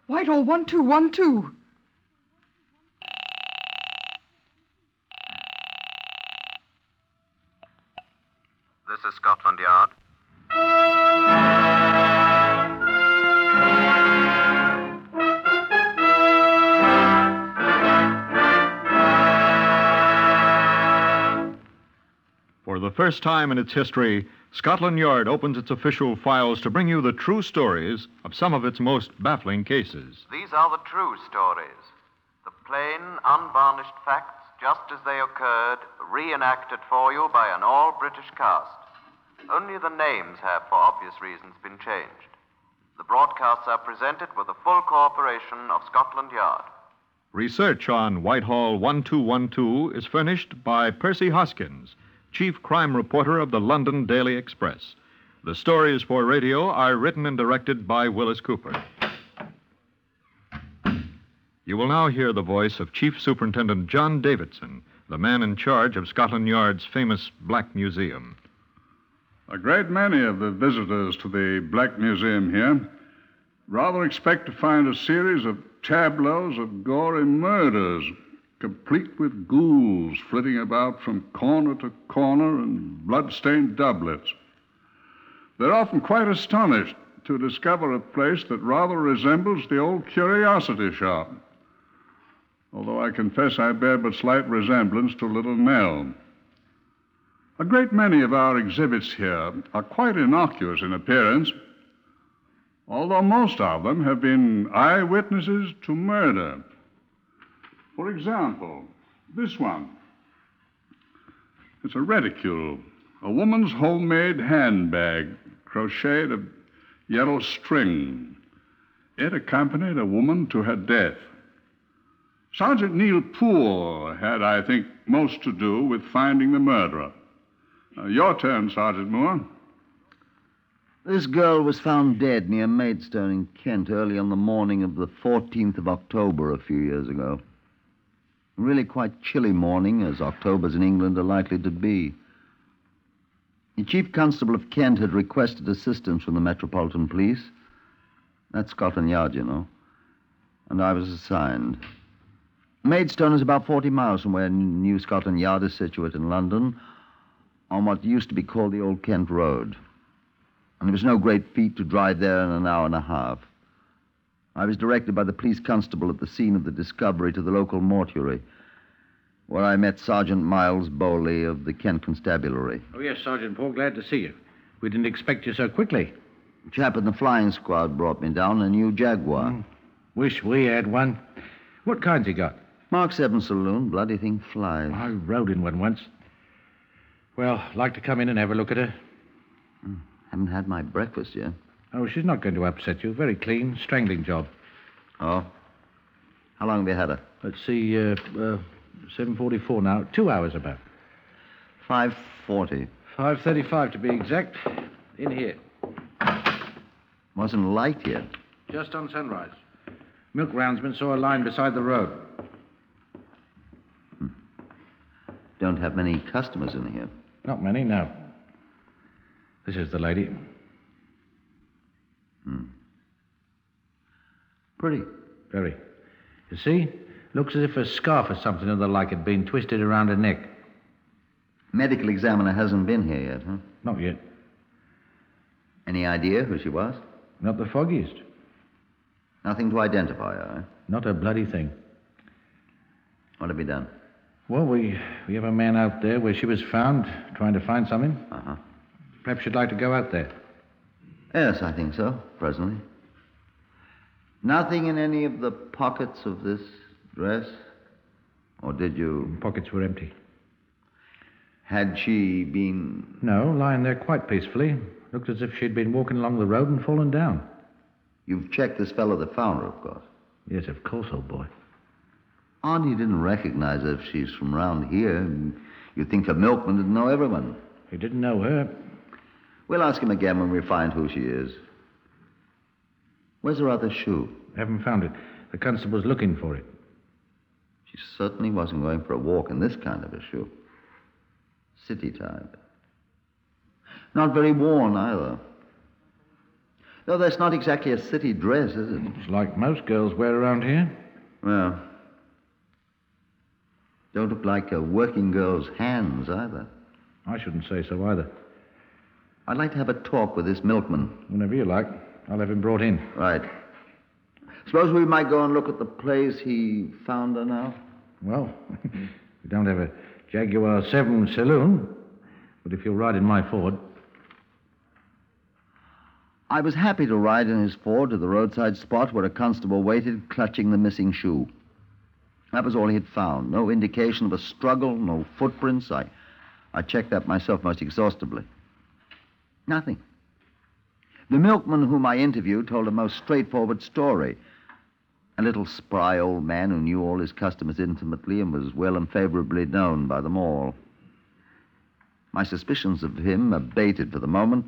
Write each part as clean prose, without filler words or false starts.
Whitehall 1212. This is Scotland Yard. For the first time in its history, Scotland Yard opens its official files to bring you the true stories of some of its most baffling cases. These are the true stories. The plain, unvarnished facts, just as they occurred, reenacted for you by an all-British cast. Only the names have, for obvious reasons, been changed. The broadcasts are presented with the full cooperation of Scotland Yard. Research on Whitehall 1212 is furnished by Percy Hoskins, chief crime reporter of the London Daily Express. The stories for radio are written and directed by Willis Cooper. You will now hear the voice of Chief Superintendent John Davidson, the man in charge of Scotland Yard's famous Black Museum. A great many of the visitors to the Black Museum here rather expect to find a series of tableaus of gory murders, complete with ghouls flitting about from corner to corner and blood-stained doublets. They're often quite astonished to discover a place that rather resembles the old curiosity shop, although I confess I bear but slight resemblance to Little Nell. A great many of our exhibits here are quite innocuous in appearance, although most of them have been eyewitnesses to murder. For example, this one. It's a reticule, a woman's homemade handbag, crocheted of yellow string. It accompanied a woman to her death. Sergeant Neil Poole had, I think, most to do with finding the murderer. Your turn, Sergeant Moore. This girl was found dead near Maidstone in Kent early on the morning of the 14th of October a few years ago. A really quite chilly morning, as Octobers in England are likely to be. The Chief Constable of Kent had requested assistance from the Metropolitan Police. That's Scotland Yard, you know. And I was assigned. Maidstone is about 40 miles from where New Scotland Yard is situated in London, on what used to be called the Old Kent Road. And it was no great feat to drive there in an hour and a half. I was directed by the police constable at the scene of the discovery to the local mortuary, where I met Sergeant Miles Bowley of the Kent Constabulary. Oh, yes, Sergeant Paul, glad to see you. We didn't expect you so quickly. The chap in the flying squad brought me down a new Jaguar. Wish we had one. What kind's he got? Mark 7 saloon, bloody thing flies. I rode in one once. Well, like to come in and have a look at her? Haven't had my breakfast yet. Oh, she's not going to upset you. Very clean, strangling job. Oh? How long have you had her? Let's see, 7:44 now. 2 hours about. 5:40. 5:35 to be exact. In here. Wasn't light yet. Just on sunrise. Milk roundsman saw a line beside the road. Don't have many customers in here. Not many, no. This is the lady. Pretty. Very. You see? Looks as if a scarf or something or the like had been twisted around her neck. Medical examiner hasn't been here yet, huh? Not yet. Any idea who she was? Not the foggiest. Nothing to identify her, eh? Not a bloody thing. What have you done? Well, we have a man out there where she was found, trying to find something. Uh-huh. Perhaps you'd like to go out there. Yes, I think so, presently. Nothing in any of the pockets of this dress? Or did you... Pockets were empty. Had she been... No, lying there quite peacefully. Looked as if she'd been walking along the road and fallen down. You've checked this fellow that found her, of course. Yes, of course, old boy. Odd you didn't recognize her if she's from round here. You'd think a milkman didn't know everyone. He didn't know her. We'll ask him again when we find who she is. Where's her other shoe? Haven't found it. The constable's looking for it. She certainly wasn't going for a walk in this kind of a shoe. City type. Not very worn, either. No, that's not exactly a city dress, is it? It's like most girls wear around here. Well, don't look like a working girl's hands, either. I shouldn't say so either. I'd like to have a talk with this milkman. Whenever you like, I'll have him brought in. Right. Suppose we might go and look at the place he found her now? Well, we don't have a Jaguar 7 saloon, but if you'll ride in my Ford... I was happy to ride in his Ford to the roadside spot where a constable waited, clutching the missing shoe. That was all he had found. No indication of a struggle, no footprints. I checked that myself most exhaustively. Nothing. The milkman whom I interviewed told a most straightforward story. A little spry old man who knew all his customers intimately and was well and favorably known by them all. My suspicions of him abated for the moment.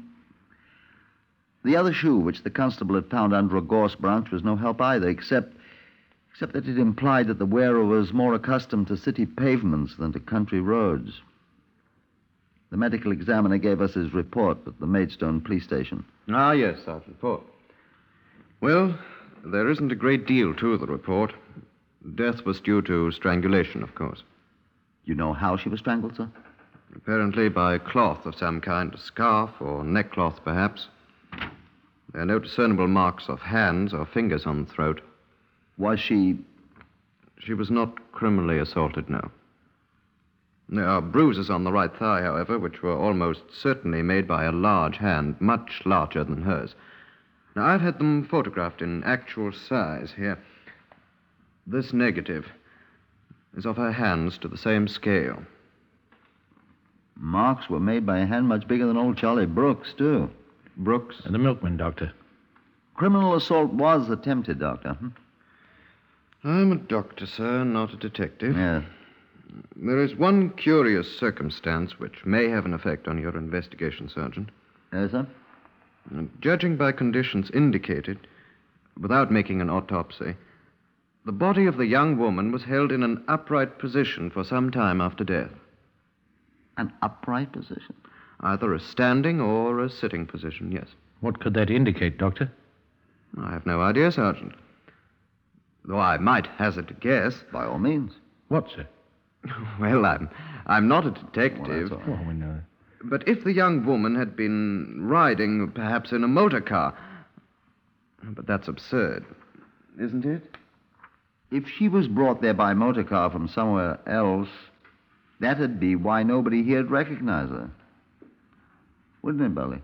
The other shoe, which the constable had found under a gorse branch, was no help either, except that it implied that the wearer was more accustomed to city pavements than to country roads. The medical examiner gave us his report at the Maidstone police station. Ah, yes, Sergeant Ford. Well, there isn't a great deal to the report. Death was due to strangulation, of course. You know how she was strangled, sir? Apparently by cloth of some kind, a scarf or neckcloth, perhaps. There are no discernible marks of hands or fingers on the throat. Was she... She was not criminally assaulted, no. There are bruises on the right thigh, however, which were almost certainly made by a large hand, much larger than hers. Now, I've had them photographed in actual size here. This negative is of her hands to the same scale. Marks were made by a hand much bigger than old Charlie Brooks, too. Brooks? And the milkman, Doctor. Criminal assault was attempted, Doctor. I'm a doctor, sir, not a detective. Yes. There is one curious circumstance which may have an effect on your investigation, Sergeant. Yes, sir? Judging by conditions indicated, without making an autopsy, the body of the young woman was held in an upright position for some time after death. An upright position? Either a standing or a sitting position, yes. What could that indicate, Doctor? I have no idea, Sergeant. Though I might hazard to guess. By all means. What, sir? Well, I'm not a detective. Well, that's all right. Well, we know. But if the young woman had been riding, perhaps in a motor car... But that's absurd, isn't it? If she was brought there by motor car from somewhere else, that'd be why nobody here'd recognize her. Wouldn't it, Bully?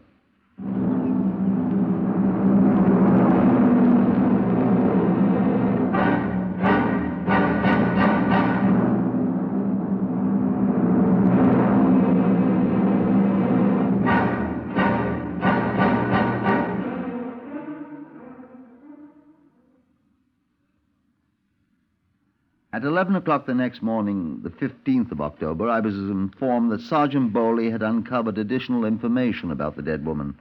At 11 o'clock the next morning, the 15th of October, I was informed that Sergeant Bowley had uncovered additional information about the dead woman.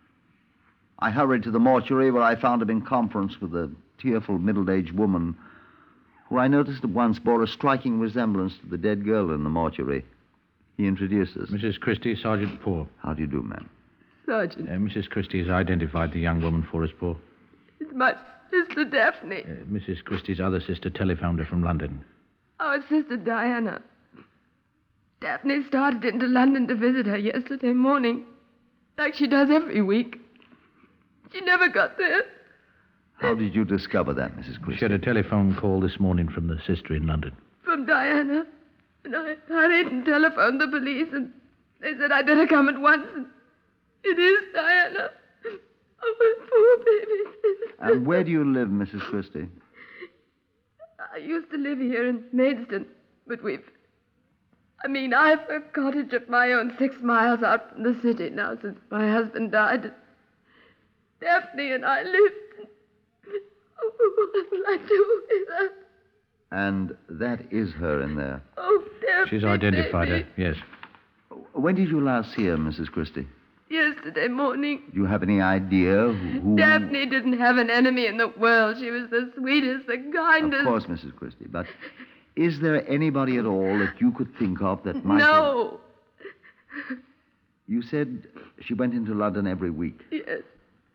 I hurried to the mortuary where I found him in conference with a tearful middle-aged woman who I noticed at once bore a striking resemblance to the dead girl in the mortuary. He introduced us. Mrs. Christie, Sergeant Poor. How do you do, ma'am? Sergeant, Mrs. Christie has identified the young woman for us, Poor. it's my sister Daphne. Mrs. Christie's other sister telephoned her from London. Our sister Diana. Daphne started into London to visit her yesterday morning, like she does every week. She never got there. How did you discover that, Mrs. She Christie? had a telephone call this morning from the sister in London. From Diana. And I hurried and telephoned the police, and they said I'd better come at once. And it is Diana. Oh, my poor baby sister. And where do you live, Mrs. Christie? I used to live here in Maidstone, but I've a cottage of my own 6 miles out from the city now since my husband died. Daphne and I lived. Oh, what will I do with her? And that is her in there. Oh, Daphne, She's identified baby. her, yes. When did you last see her, Mrs. Christie? Yesterday morning. Do you have any idea who... Daphne didn't have an enemy in the world. She was the sweetest, the kindest. Of course, Mrs. Christie, but is there anybody at all that you could think of that might... No. You said she went into London every week. Yes.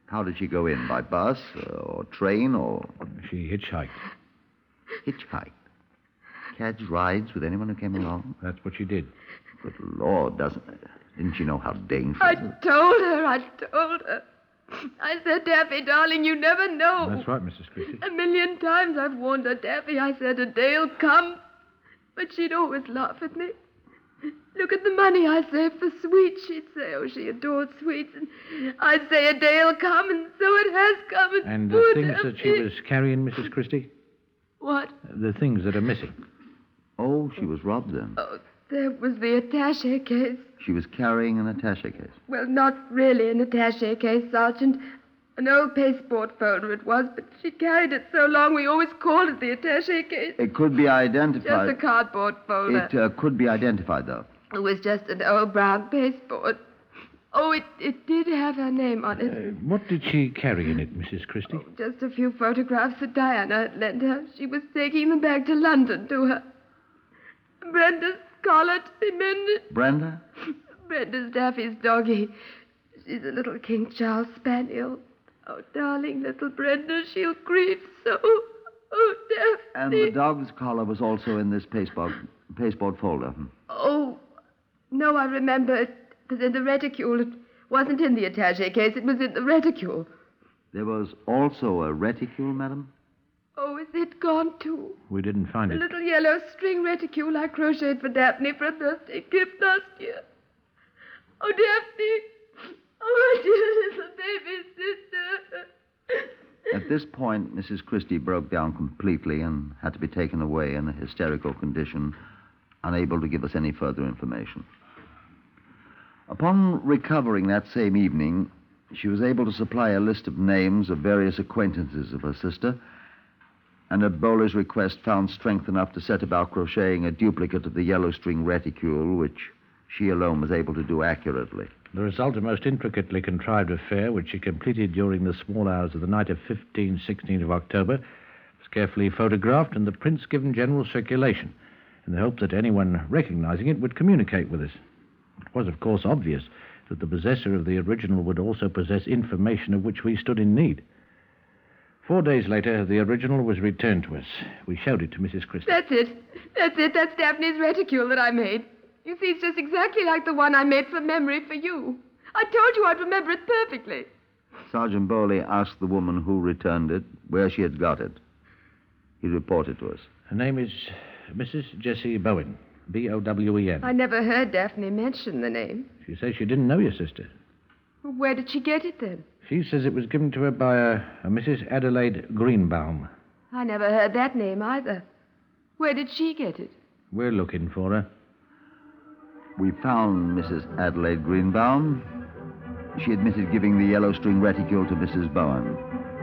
How did she go in? By bus or train or She hitchhiked. hitchhiked? Catch rides with anyone who came along? That's what she did. Good Lord, didn't she know how dangerous? I told her. I said, Daffy, darling, you never know. That's right, Mrs. Christie. 1,000,000 times I've warned her, Daffy. I said a day'll come. But she'd always laugh at me. Look at the money I saved for sweets, she'd say. Oh, she adored sweets. And I'd say a day'll come, and so it has come. And poor the things that she Daffy. was carrying, Mrs. Christie? What? The things that are missing. Oh, she was robbed then. Oh, there was the attaché case. She was carrying an attaché case. Well, not really an attaché case, Sergeant. An old pasteboard folder it was, but she carried it so long we always called it the attaché case. It could be identified. Just a cardboard folder. It could be identified, though. It was just an old brown pasteboard. Oh, it did have her name on it. What did she carry in it, Mrs. Christie? Just a few photographs that Diana had lent her. She was taking them back to London to her. Brenda's collar to be mended. Brenda? Brenda's Daffy's doggie. She's a little King Charles Spaniel. Oh, darling little Brenda, she'll grieve so. Oh, Daphne. And the dog's collar was also in this pasteboard folder. Oh, no, I remember. It was in the reticule. It wasn't in the attaché case. It was in the reticule. There was also a reticule, madam? Oh, is it gone, too? We didn't find The it. little yellow string reticule I crocheted for Daphne for a birthday gift last year. Oh, Daphne. Oh, my dear little baby sister. At this point, Mrs. Christie broke down completely and had to be taken away in a hysterical condition, unable to give us any further information. Upon recovering that same evening, she was able to supply a list of names of various acquaintances of her sister, and at Bowler's request found strength enough to set about crocheting a duplicate of the yellow string reticule, which she alone was able to do accurately. The result, a most intricately contrived affair, which she completed during the small hours of the night of 16th of October, was carefully photographed and the prints given general circulation, in the hope that anyone recognizing it would communicate with us. It was, of course, obvious that the possessor of the original would also possess information of which we stood in need. 4 days later, the original was returned to us. We showed it to Mrs. Christie. That's it. That's Daphne's reticule that I made. You see, it's just exactly like the one I made from memory for you. I told you I'd remember it perfectly. Sergeant Bowley asked the woman who returned it where she had got it. He reported to us. Her name is Mrs. Jessie Bowen, Bowen. I never heard Daphne mention the name. She says she didn't know your sister. Where did she get it then? She says it was given to her by a Mrs. Adelaide Greenbaum. I never heard that name either. Where did she get it? We're looking for her. We found Mrs. Adelaide Greenbaum. She admitted giving the yellow string reticule to Mrs. Bowen.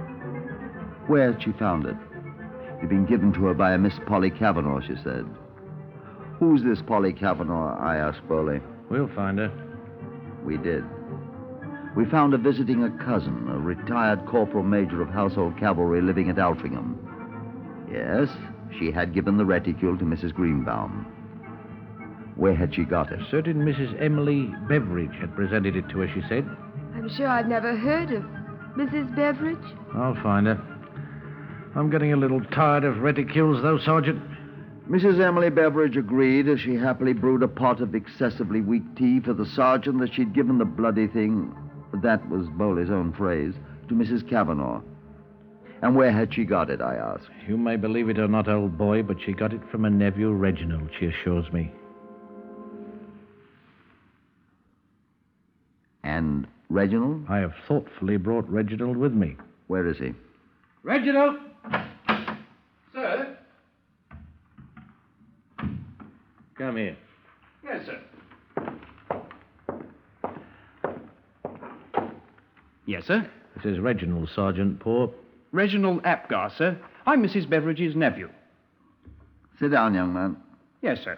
Where had she found it? It had been given to her by a Miss Polly Cavanaugh, she said. Who's this Polly Cavanaugh? I asked Bowley. We'll find her. We did. We found her visiting a cousin, a retired corporal major of household cavalry living at Altrincham. Yes, she had given the reticule to Mrs. Greenbaum. Where had she got it? A certain Mrs. Emily Beveridge had presented it to her, she said. I'm sure I'd never heard of Mrs. Beveridge. I'll find her. I'm getting a little tired of reticules, though, Sergeant. Mrs. Emily Beveridge agreed as she happily brewed a pot of excessively weak tea for the sergeant that she'd given the bloody thing, that was Bowley's own phrase, to Mrs. Cavanaugh. And where had she got it, I asked. You may believe it or not, old boy, but she got it from a nephew, Reginald, she assures me. And Reginald? I have thoughtfully brought Reginald with me. Where is he? Reginald! Sir? Come here. Yes, sir. Yes, sir. This is Reginald, Sergeant Poor. Reginald Apgar, sir. I'm Mrs. Beveridge's nephew. Sit down, young man. Yes, sir.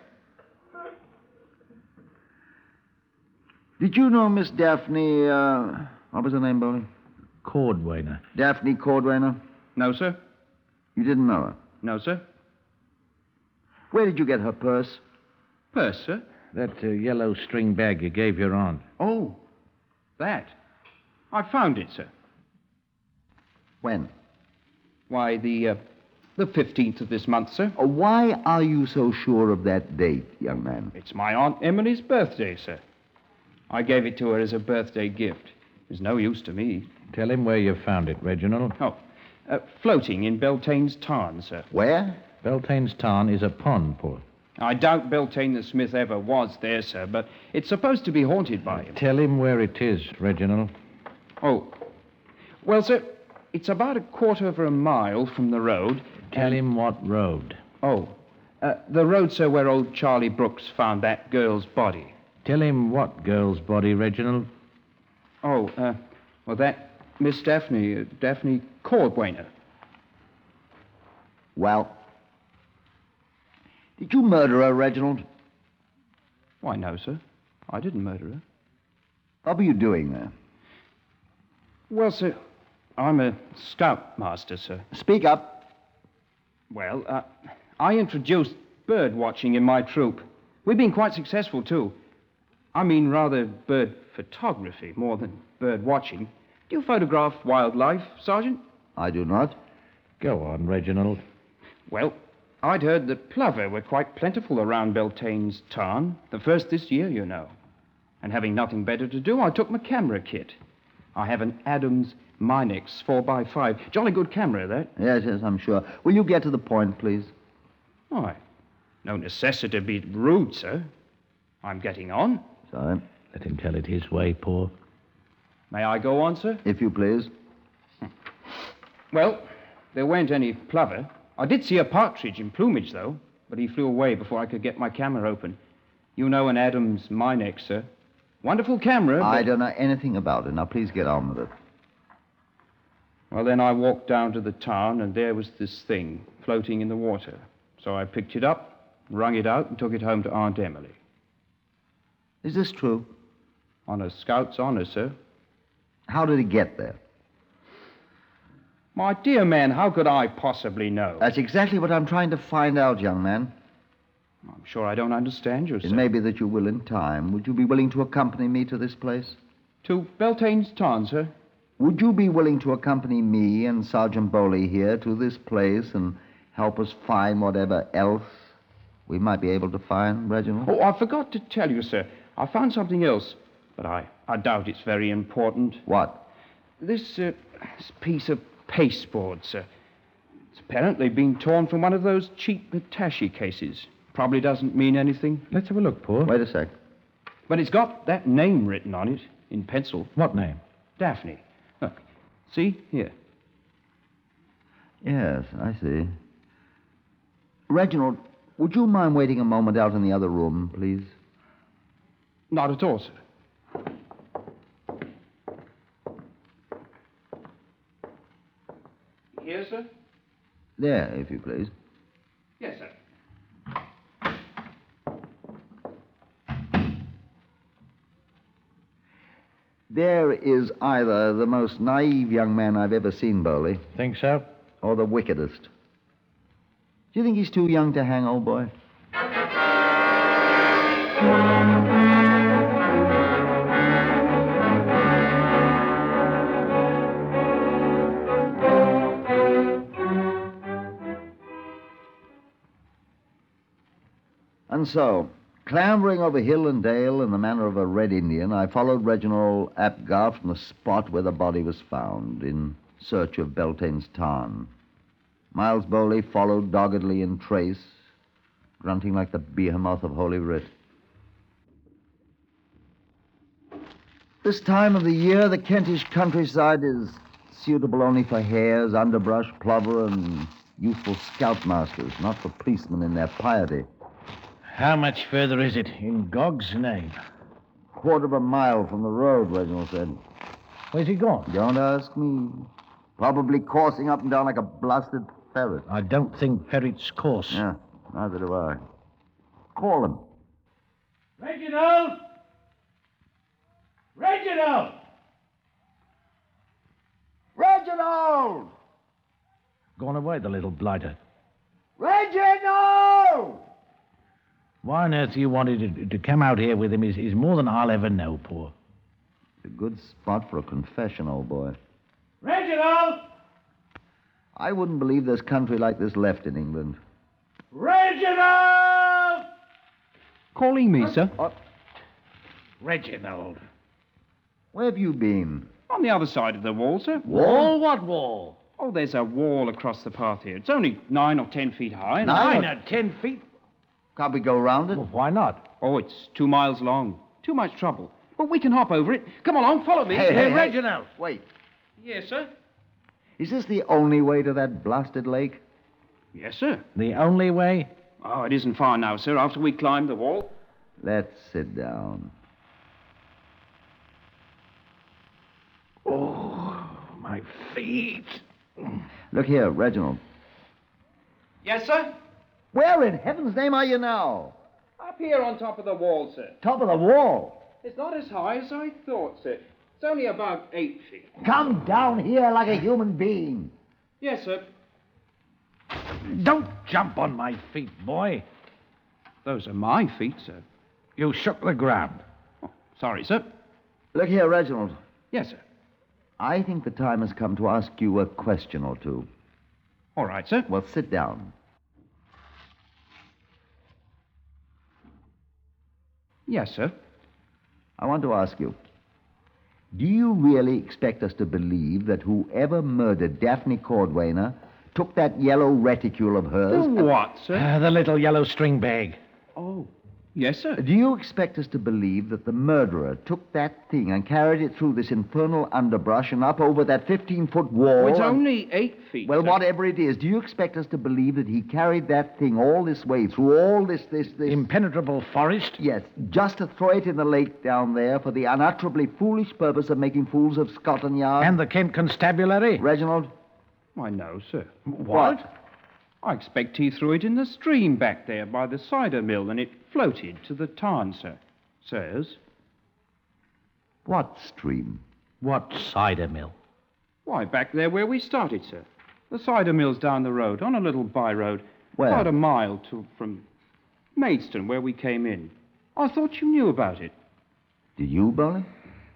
Did you know Miss Daphne, what was her name, Bowley? Cordwainer. Daphne Cordwainer? No, sir. You didn't know her? No, sir. Where did you get her purse? Purse, sir. That yellow string bag you gave your aunt. Oh, that. I found it, sir. When? Why, the 15th of this month, sir. Why are you so sure of that date, young man? It's my Aunt Emily's birthday, sir. I gave it to her as a birthday gift. It's no use to me. Tell him where you found it, Reginald. Oh, floating in Beltane's Tarn, sir. Where? Beltane's Tarn is a pond, Paul. I doubt Beltane the Smith ever was there, sir, but it's supposed to be haunted by him. Tell him where it is, Reginald. Oh, well, sir, it's about a quarter of a mile from the road. Tell him what road. Oh, the road, sir, where old Charlie Brooks found that girl's body. Tell him what girl's body, Reginald. Oh, well, that Miss Daphne Cordwainer. Well, did you murder her, Reginald? Why, no, sir. I didn't murder her. What were you doing there? Well, sir, I'm a scoutmaster, sir. Speak up. Well, I introduced bird watching in my troop. We've been quite successful, too. I mean, rather bird photography more than bird watching. Do you photograph wildlife, Sergeant? I do not. Go on, Reginald. Well, I'd heard that plover were quite plentiful around Beltane's Tarn, the first this year, you know. And having nothing better to do, I took my camera kit. I have an Adams Minex 4x5. Jolly good camera, that. Yes, I'm sure. Will you get to the point, please? Why, no necessity to be rude, sir. I'm getting on. Sorry. Let him tell it his way, Paul. May I go on, sir? If you please. Well, there weren't any plover. I did see a partridge in plumage, though, but he flew away before I could get my camera open. You know an Adams Minex, sir. Wonderful camera, but... I don't know anything about it. Now, please get on with it. Well, then I walked down to the town, and there was this thing floating in the water. So I picked it up, wrung it out, and took it home to Aunt Emily. Is this true? On a scout's honor, sir. How did it get there? My dear man, how could I possibly know? That's exactly what I'm trying to find out, young man. I'm sure I don't understand you, sir. It may be that you will in time. Would you be willing to accompany me to this place? To Beltane's Tarn, sir. Would you be willing to accompany me and Sergeant Bowley here to this place and help us find whatever else we might be able to find, Reginald? Oh, I forgot to tell you, sir. I found something else, but I doubt it's very important. What? This piece of pasteboard, sir. It's apparently been torn from one of those cheap attaché cases. Probably doesn't mean anything. Let's have a look, Paul. Wait a sec. But it's got that name written on it in pencil. What name? Daphne. Look. See? Here. Yes, I see. Reginald, would you mind waiting a moment out in the other room, please? Not at all, sir. Here, sir? There, if you please. Yes, sir. There is either the most naive young man I've ever seen, Bowley, Think so? or the wickedest. Do you think he's too young to hang, old boy? And so, clambering over hill and dale in the manner of a Red Indian, I followed Reginald Apgar from the spot where the body was found, in search of Beltane's Tarn. Miles Bowley followed doggedly in trace, grunting like the behemoth of Holy Writ. This time of the year, the Kentish countryside is suitable only for hares, underbrush, plover, and youthful scoutmasters, not for policemen in their piety. How much further is it, in Gog's name? Quarter of a mile from the road, Reginald said. Where's he gone? Don't ask me. Probably coursing up and down like a blasted ferret. I don't think ferrets course. Yeah, neither do I. Call him. Reginald! Reginald! Reginald! Gone away, the little blighter. Reginald! Why on earth you wanted to come out here with him is more than I'll ever know, Paul. It's a good spot for a confession, old boy. Reginald! I wouldn't believe there's country like this left in England. Reginald! Calling me, sir? Reginald. Where have you been? On the other side of the wall, sir. Wall? What wall? Oh, there's a wall across the path here. It's only 9 or 10 feet high. and- 9 or 10 feet? Can't we go round it? Well, why not? Oh, it's 2 miles long. Too much trouble. But we can hop over it. Come along, follow me. Hey, Reginald. Wait. Yes, sir. Is this the only way to that blasted lake? Yes, sir. The only way? Oh, it isn't far now, sir, after we climb the wall. Let's sit down. Oh, my feet. Look here, Reginald. Yes, sir? Where in heaven's name are you now? Up here on top of the wall, sir. Top of the wall. It's not as high as I thought, sir. It's only about 8 feet. Come down here like a human being. Yes, sir. Don't jump on my feet, boy. Those are my feet, sir. You shook the ground. Oh, sorry, sir. Look here, Reginald. Yes, sir. I think the time has come to ask you a question or two. All right, sir. Well, sit down. Yes, sir. I want to ask you, do you really expect us to believe that whoever murdered Daphne Cordwainer took that yellow reticule of hers? What, sir? The little yellow string bag. Oh, yes, sir. Do you expect us to believe that the murderer took that thing and carried it through this infernal underbrush and up over that 15-foot wall? Oh, it's and- only 8 feet, Well, sir. whatever it is, do you expect us to believe that he carried that thing all this way through all this... Impenetrable forest? Yes, just to throw it in the lake down there for the unutterably foolish purpose of making fools of Scotland Yard? And the Kent Constabulary? Reginald? Why, no, sir. What? I expect he threw it in the stream back there by the cider mill, and it floated to the tarn, sir. Sirs? What stream? What cider mill? Why, back there where we started, sir. The cider mill's down the road, on a little by-road. Where? About a mile from Maidstone, where we came in. I thought you knew about it. Did you, Bowley?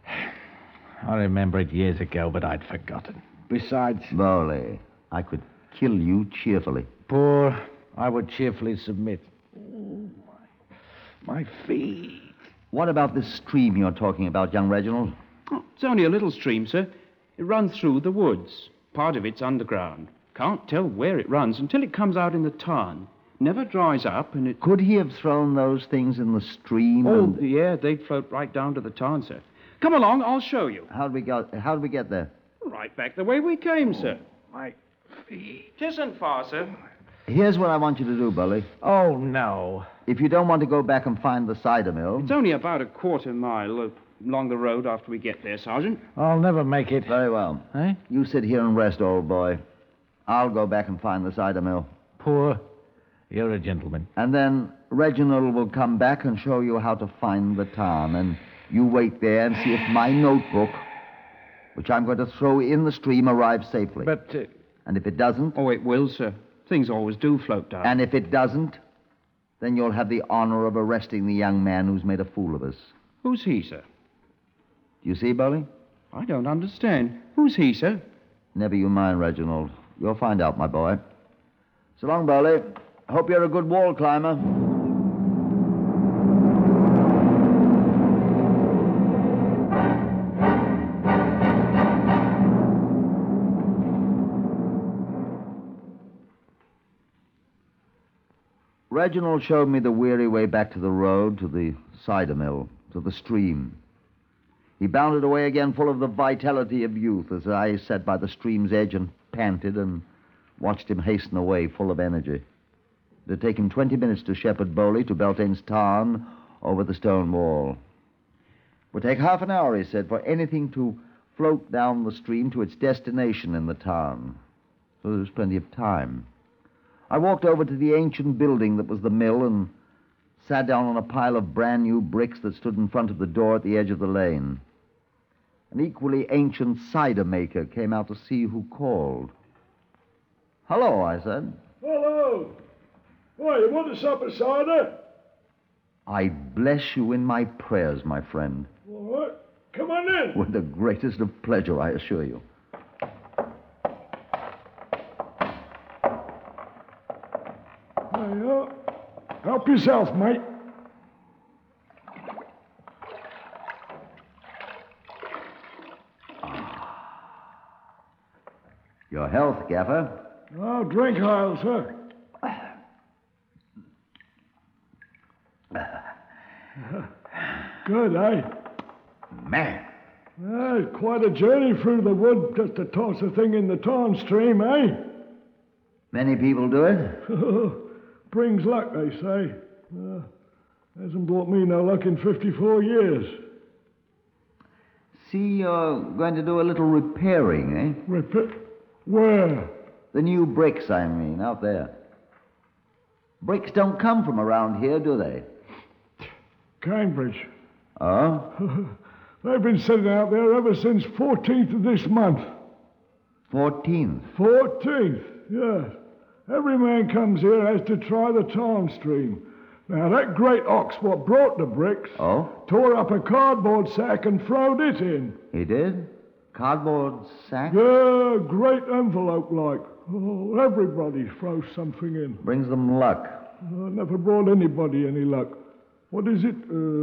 I remember it years ago, but I'd forgotten. Besides, Bowley, I could kill you cheerfully. poor, I would cheerfully submit. Oh, my feet. What about this stream you're talking about, young Reginald? Oh, it's only a little stream, sir. It runs through the woods. Part of it's underground. Can't tell where it runs until it comes out in the tarn. Never dries up, and it... Could he have thrown those things in the stream? Oh, and- yeah, they'd float right down to the tarn, sir. Come along, I'll show you. How'd we get there? Right back the way we came, sir. My feet. It isn't far, sir. Here's what I want you to do, Bully. Oh, no. If you don't want to go back and find the cider mill... It's only about a quarter mile along the road after we get there, Sergeant. I'll never make it. Very well. Eh? You sit here and rest, old boy. I'll go back and find the cider mill. Poor, you're a gentleman. And then Reginald will come back and show you how to find the tarn. And you wait there and see if my notebook, which I'm going to throw in the stream, arrives safely. But, And if it doesn't, Oh, it will, sir. Things always do float down. and if it doesn't, then you'll have the honor of arresting the young man who's made a fool of us. Who's he, sir? Do you see, Bowley? I don't understand. Who's he, sir? Never you mind, Reginald. You'll find out, my boy. So long, Bowley. Hope you're a good wall climber. Reginald showed me the weary way back to the road, to the cider mill, to the stream. He bounded away again full of the vitality of youth as I sat by the stream's edge and panted and watched him hasten away full of energy. It had taken 20 minutes to shepherd Bowley to Beltane's tarn over the stone wall. It would take half an hour, he said, for anything to float down the stream to its destination in the tarn. So there was plenty of time. I walked over to the ancient building that was the mill and sat down on a pile of brand-new bricks that stood in front of the door at the edge of the lane. An equally ancient cider maker came out to see who called. Hello, I said. Hello. Why, you want a sup of cider? I bless you in my prayers, my friend. All right. Come on in. With the greatest of pleasure, I assure you. Yeah. Help yourself, mate. Your health, Gaffer. Oh, drink, Hiles, sir. Good, eh? Man. It's quite a journey through the wood just to toss a thing in the Tarn stream, eh? Many people do it. Brings luck, they say. Hasn't brought me no luck in 54 years. See, you're going to do a little repairing, eh? Where? The new bricks, I mean, out there. Bricks don't come from around here, do they? Cambridge. Oh? They've been sitting out there ever since 14th of this month. 14th? 14th, yes. Every man comes here has to try the Tarn stream. Now, that great ox what brought the bricks tore up a cardboard sack and throwed it in. He did? Cardboard sack? Yeah, great envelope like. Oh, everybody throws something in. Brings them luck. Never brought anybody any luck. What is it?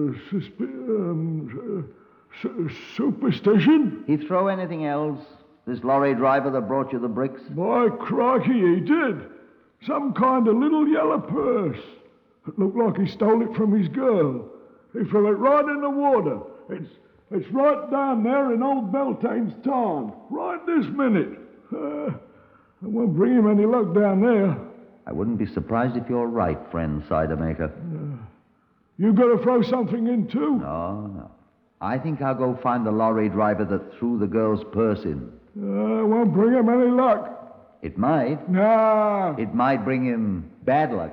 Superstition? He throw anything else? This lorry driver that brought you the bricks? By crikey, he did. Some kind of little yellow purse. It looked like he stole it from his girl. He threw it right in the water. It's right down there in old Beltane's tarn. Right this minute. It won't bring him any luck down there. I wouldn't be surprised if you're right, friend cider maker. You got to throw something in, too? No. I think I'll go find the lorry driver that threw the girl's purse in. Won't bring him any luck. It might. No. It might bring him bad luck.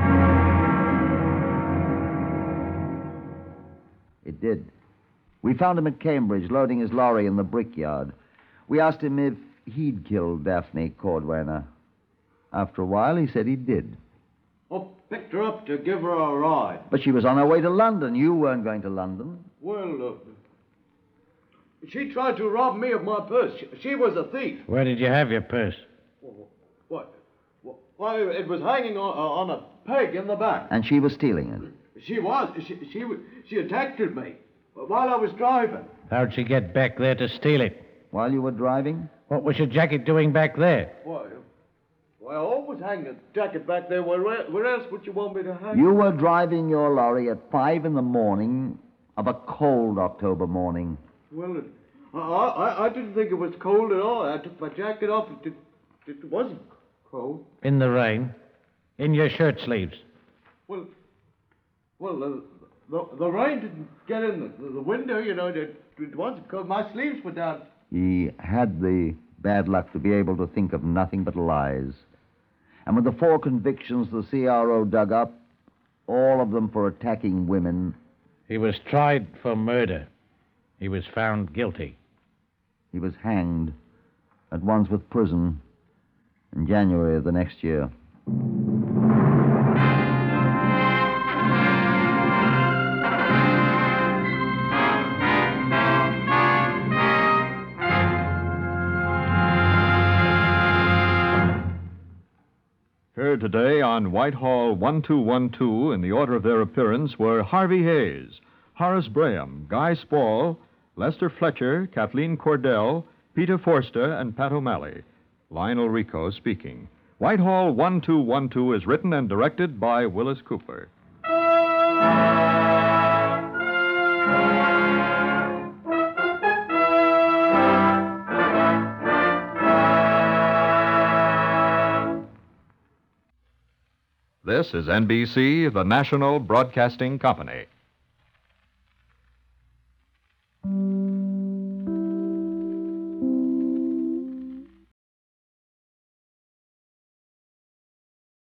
It did. We found him at Cambridge, loading his lorry in the brickyard. We asked him if he'd killed Daphne Cordwainer. After a while, he said he did. I picked her up to give her a ride. But she was on her way to London. You weren't going to London. Well, she tried to rob me of my purse. She was a thief. Where did you have your purse? What? Why, it was hanging on a peg in the back. And she was stealing it? She was. She attacked me while I was driving. How'd she get back there to steal it? While you were driving? What was your jacket doing back there? Why, I always hang a jacket back there. Where else would you want me to hang? You were driving your lorry at 5 a.m. of a cold October morning. Well, I didn't think it was cold at all. I took my jacket off. It wasn't cold. In the rain? In your shirt sleeves? Well, the rain didn't get in the window, you know. It wasn't cold. My sleeves were down. He had the bad luck to be able to think of nothing but lies. And with the 4 convictions the CRO dug up, all of them for attacking women... He was tried for murder. He was found guilty. He was hanged at Wandsworth Prison in January of the next year. Heard today on Whitehall 1212 in the order of their appearance were Harvey Hayes, Horace Braham, Guy Spall, Lester Fletcher, Kathleen Cordell, Peter Forster, and Pat O'Malley. Lionel Rico speaking. Whitehall 1212 is written and directed by Willis Cooper. This is NBC, the national broadcasting company.